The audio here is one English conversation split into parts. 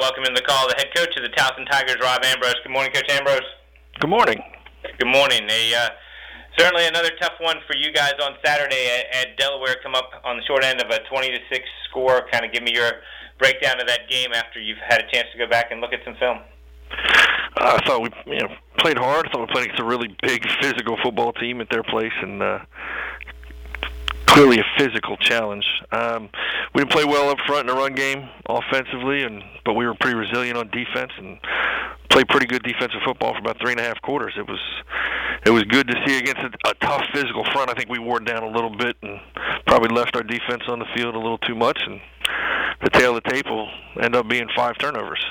welcome in the call the head coach of the Towson Tigers, Rob Ambrose. Good morning, Coach Ambrose. Good morning. Good morning. Certainly another tough one for you guys on Saturday at Delaware. Come up on the short end of a 20-6 score. Kind of give me your breakdown of that game after you've had a chance to go back and look at some film. I thought we played hard. I thought we played against a really big physical football team at their place, and clearly a physical challenge. We didn't play well up front in the run game offensively, but we were pretty resilient on defense and played pretty good defensive football for about 3.5 quarters. It was good to see against a tough physical front. I think we wore it down a little bit and probably left our defense on the field a little too much, and the tail of the tape will end up being 5 turnovers.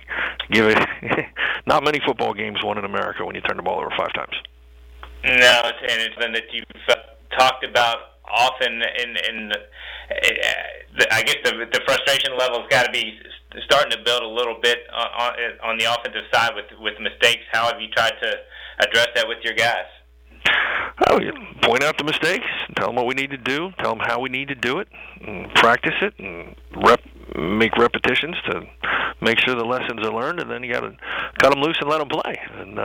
Not many football games won in America when you turn the ball over 5 times. No, and it's something that you've talked about often, and I guess the frustration level's got to be starting to build a little bit on the offensive side with mistakes. How have you tried to address that with your guys? Oh, you point out the mistakes, tell them what we need to do, tell them how we need to do it, and practice it, and make repetitions to make sure the lessons are learned, and then you got to cut them loose and let them play. And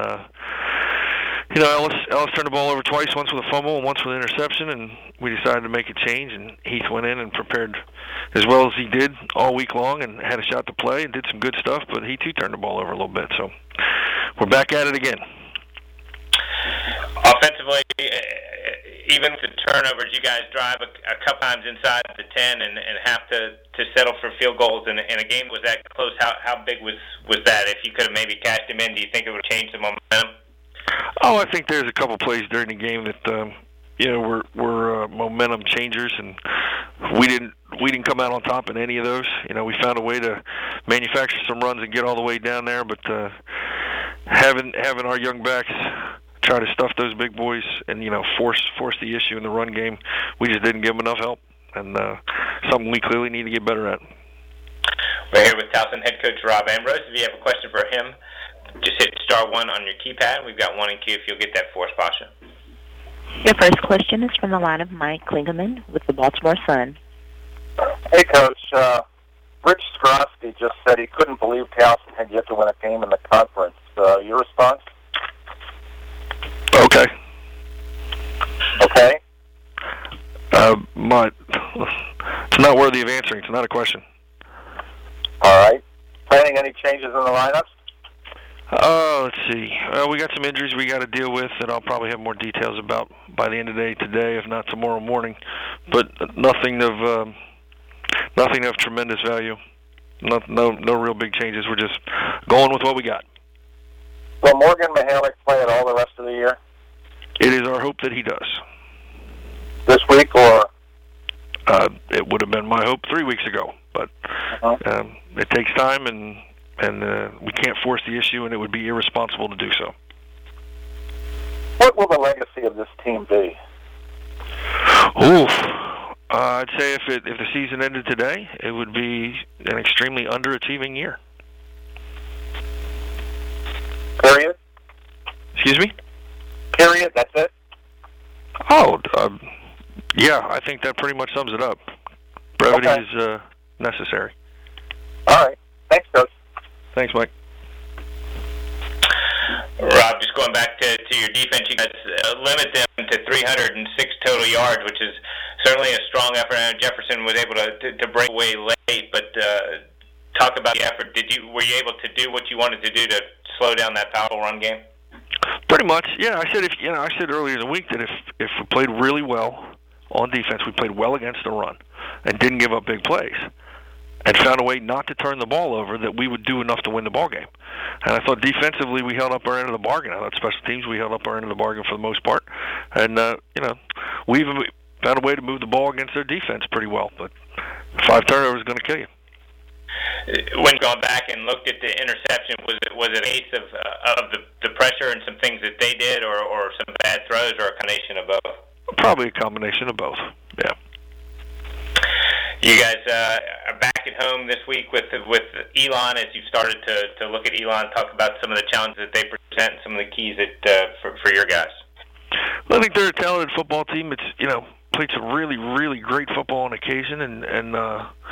Ellis turned the ball over twice, once with a fumble and once with an interception, and we decided to make a change, and Heath went in and prepared as well as he did all week long and had a shot to play and did some good stuff, but he too turned the ball over a little bit. So we're back at it again. Offensively, even with the turnovers, you guys drive a couple times inside the 10 and have to settle for field goals in a game was that close. How big was that? If you could have maybe cashed him in, do you think it would have changed the momentum? Oh, I think there's a couple plays during the game that were momentum changers, and we didn't come out on top in any of those. We found a way to manufacture some runs and get all the way down there, but having our young backs try to stuff those big boys and force the issue in the run game, we just didn't give them enough help, and something we clearly need to get better at. We're here with Towson head coach Rob Ambrose. If you have a question for him, just hit *1 on your keypad. We've got 1 in queue if you'll get that for us, Pasha. Your first question is from the line of Mike Klingerman with the Baltimore Sun. Hey, Coach. Rich Skrosky just said he couldn't believe Towson had yet to win a game in the conference. Your response? Okay. Okay. It's not worthy of answering. It's not a question. All right. Planning any changes in the lineups? Let's see. We got some injuries we got to deal with that I'll probably have more details about by the end of the day today, if not tomorrow morning. But nothing of tremendous value. No real big changes. We're just going with what we got. Will Morgan Mihalik play it all the rest of the year? It is our hope that he does. This week or? It would have been my hope 3 weeks ago, but it takes time, and we can't force the issue, and it would be irresponsible to do so. What will the legacy of this team be? I'd say if the season ended today, it would be an extremely underachieving year. Period? Excuse me? Period, that's it? Yeah, I think that pretty much sums it up. Brevity is necessary. All right. Thanks, Coach. Thanks, Mike. Rob, just going back to your defense, you guys limit them to 306 total yards, which is certainly a strong effort. I know Jefferson was able to break away late, but talk about the effort. Were you able to do what you wanted to do to slow down that powerful run game? Pretty much, yeah. I said earlier in the week that if we played really well on defense, we played well against the run and didn't give up big plays, and found a way not to turn the ball over, that we would do enough to win the ball game. And I thought defensively we held up our end of the bargain. I thought special teams we held up our end of the bargain for the most part. And, we even found a way to move the ball against their defense pretty well. But 5 turnovers is going to kill you. When you gone back and looked at the interception, was it a case of the pressure and some things that they did, or some bad throws, or a combination of both? Probably a combination of both, yeah. You guys are back at home this week with Elon. As you've started to look at Elon, talk about some of the challenges that they present and some of the keys that for your guys. Well, I think they're a talented football team. It's played some really, really great football on occasion, and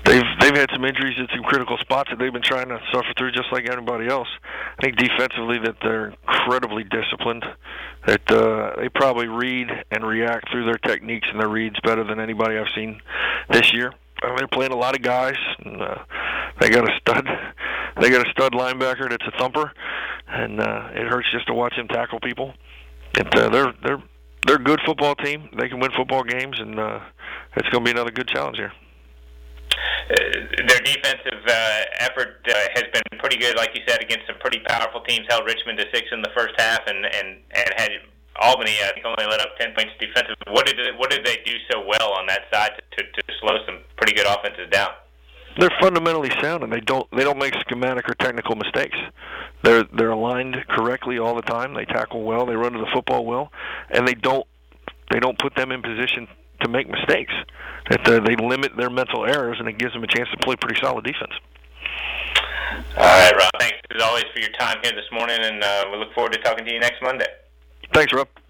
they've had some injuries at some critical spots that they've been trying to suffer through just like everybody else. I think defensively that they're incredibly disciplined, that they probably read and react through their techniques and their reads better than anybody I've seen this year. They're playing a lot of guys, and they got a stud linebacker that's a thumper, and it hurts just to watch him tackle people. They're a good football team. They can win football games, and it's going to be another good challenge here. Their defensive effort has been pretty good, like you said, against some pretty powerful teams. Held Richmond to 6 in the first half, and had Albany, I think, only let up 10 points defensively. What did they do so well on that side to slow some pretty good offenses down? They're fundamentally sound, and they don't make schematic or technical mistakes. They're aligned correctly all the time. They tackle well. They run to the football well, and they don't put them in position to make mistakes. That they limit their mental errors, and it gives them a chance to play pretty solid defense. All right, Rob. Thanks as always for your time here this morning, and we look forward to talking to you next Monday. Thanks, Rob.